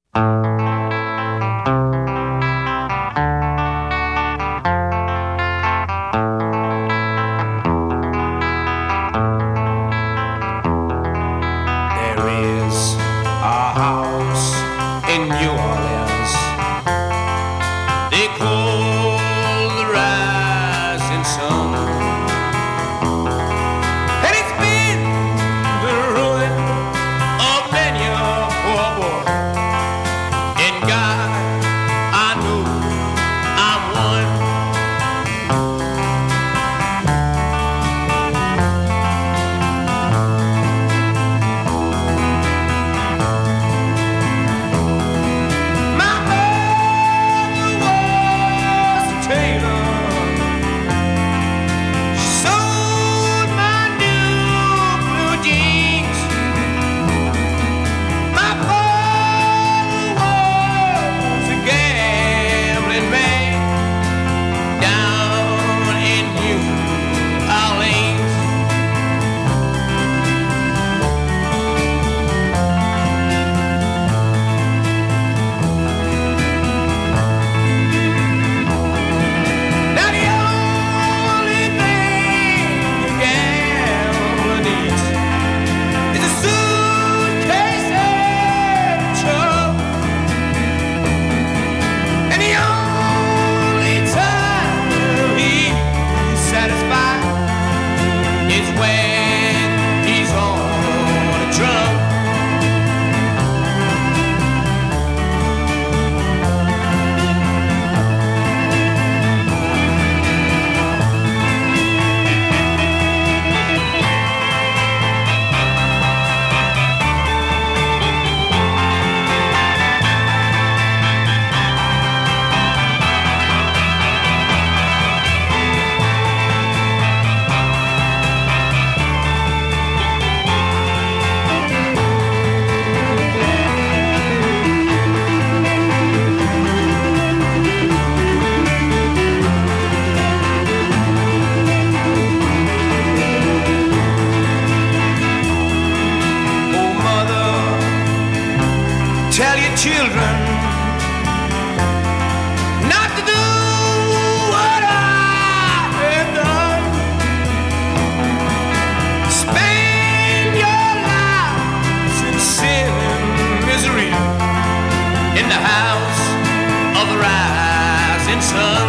There is a house in New Orleans they call the rising sun, and it's been the ruin of many a poor boy. And God, I know I'm one. My mother was a tailor. She sewed my new blue jeans. My father was a gambling man down in New Orleans. Now the only thing a gambler needs is a suitcase and a truck. And the only time he's satisfied is when he's on a drunk. Oh, mother, tell your children not to do what I have done. Spend your lives in sin and misery in the house of the rising sun.